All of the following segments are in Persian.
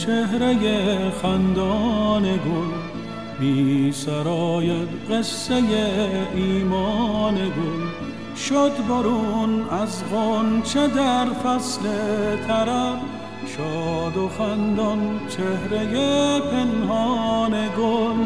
چهره خندان گل، می سراید قصه ایمان گل. شد برون از غنچه در فصل طرب، شاد و خندان چهره پنهان گل.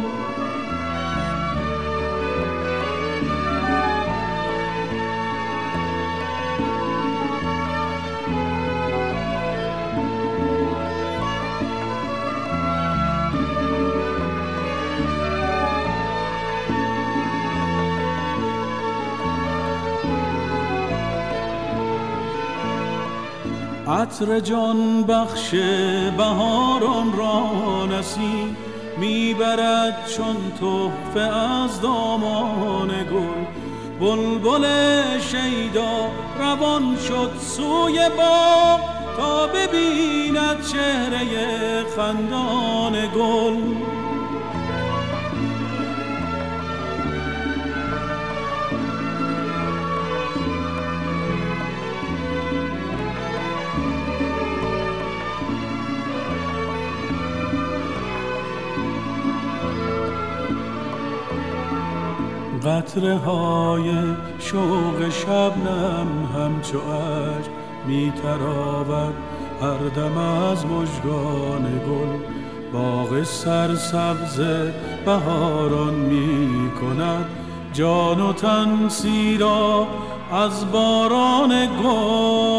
عطر جان بخش بهاران را نسیم میبرد چون تحفه از دامان گل. بلبل شیدا روان شد سوی باغ تا ببیند چهره خندان گل. قطره های شوق شبنم همچو اشک می تراود هر دم از مژگان گل. باغ سرسبز بهاران می کند جان و تن سیراب از باران گل.